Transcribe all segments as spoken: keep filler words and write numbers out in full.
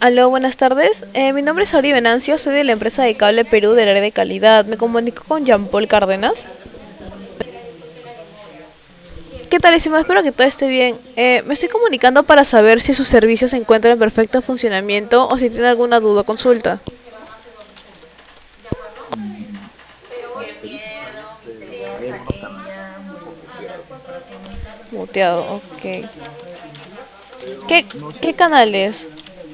Aló, buenas tardes. Eh, mi nombre es Auri Venancio, soy de la empresa de Cable Perú del área de calidad. Me comunico con Jean-Paul Cárdenas. ¿Qué tal, estimado? Espero que todo esté bien. Eh, me estoy comunicando para saber si sus servicios se encuentran en perfecto funcionamiento o si tiene alguna duda o consulta. Mm, Los servicios están bien, pero hay algunos canales que están un poco muteados. Muteado, ok. Pero ¿Qué, no qué sé, canales?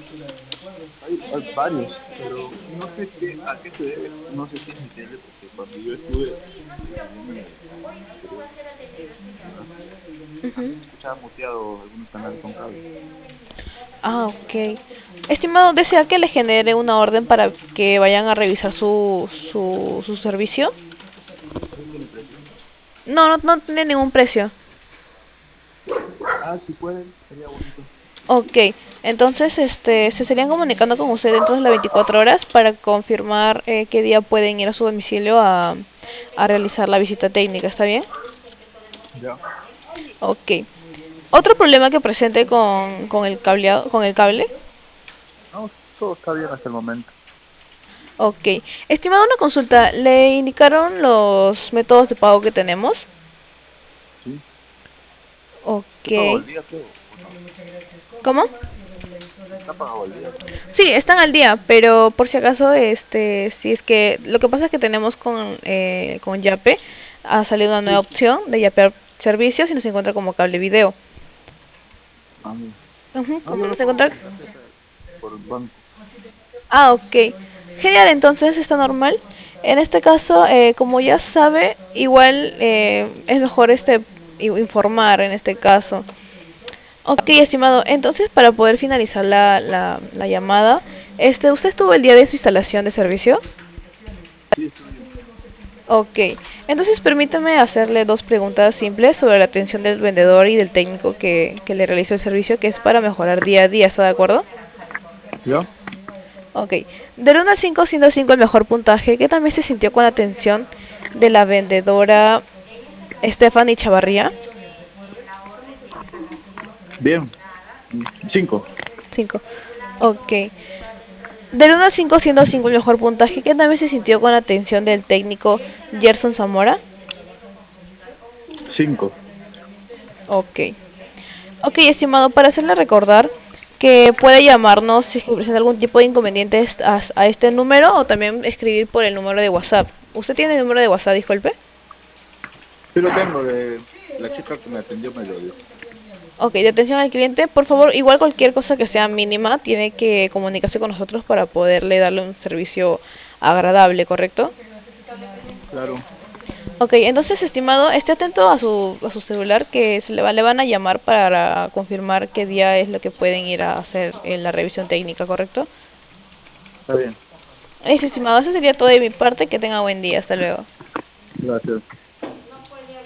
hay, hay varios, pero no sé qué, a qué se debe. No sé si es mi tele, porque cuando yo estuve viviendo en el anterior lugar, Ujú. también escuchaba muteado algunos canales con cable. Ah, ok. Estimado, ¿desea que le genere una orden para que vayan a revisar su, su, su servicio? ¿Eso tiene precio? No, no, no tiene ningún precio. Ah, si pueden, sería bonito. Ok, entonces este, se estarían comunicando con usted dentro de las veinticuatro horas para confirmar eh, qué día pueden ir a su domicilio a, a realizar la visita técnica, ¿está bien? Ya. Ok. Otro problema que presente con, con el cableado, con el cable. No, todo está bien hasta el momento. Ok. Estimado, una consulta. ¿Le indicaron los métodos de pago que tenemos? Sí. ¿Está pagado Ok. el día, creo, o no? ¿Cómo? Está pagado el día. Sí, están al día, pero por si acaso, este, si es que lo que pasa es que tenemos con, eh, con Yape, ha salido una nueva Sí. opción de yapear servicios y nos encuentra como cable video. Ah, bien. Ujú, No, como yo lo nos pago encuentra. con tarjeta por el banco. Ah, ok. Genial, entonces está normal. En este caso, eh, como ya sabe, igual eh, es mejor este i- informar en este caso. Ok, estimado, entonces para poder finalizar la, la, la llamada, este, ¿usted estuvo el día de su instalación de servicio? Sí, estuve yo. Ok, entonces permítame hacerle dos preguntas simples sobre la atención del vendedor y del técnico que, que le realizó el servicio, que es para mejorar día a día, ¿está de acuerdo? ¿Yo? Ok, del uno al cinco, siendo cinco el mejor puntaje, ¿qué también se sintió con la atención de la vendedora Stephanie Chavarría? Bien. Mm, Cinco. Cinco. Ok, del uno al cinco, siendo cinco el mejor puntaje, ¿qué también se sintió con la atención del técnico Gerson Zamora? Cinco. Ok. Ok, estimado, para hacerle recordar que puede llamarnos si es que presenta algún tipo de inconveniente a, a este número o también escribir por el número de WhatsApp. ¿Usted tiene el número de WhatsApp, disculpe? Sí lo tengo de la chica que me atendió, me lo dio. Ok, de atención al cliente, por favor, igual cualquier cosa que sea mínima tiene que comunicarse con nosotros para poderle darle un servicio agradable, ¿correcto? Claro. Ok, entonces, estimado, esté atento a su, a su celular que se le, va, le van a llamar para confirmar qué día es lo que pueden ir a hacer en la revisión técnica, ¿correcto? Está bien. Es estimado, eso sería todo de mi parte. Que tenga buen día. Hasta luego. Gracias.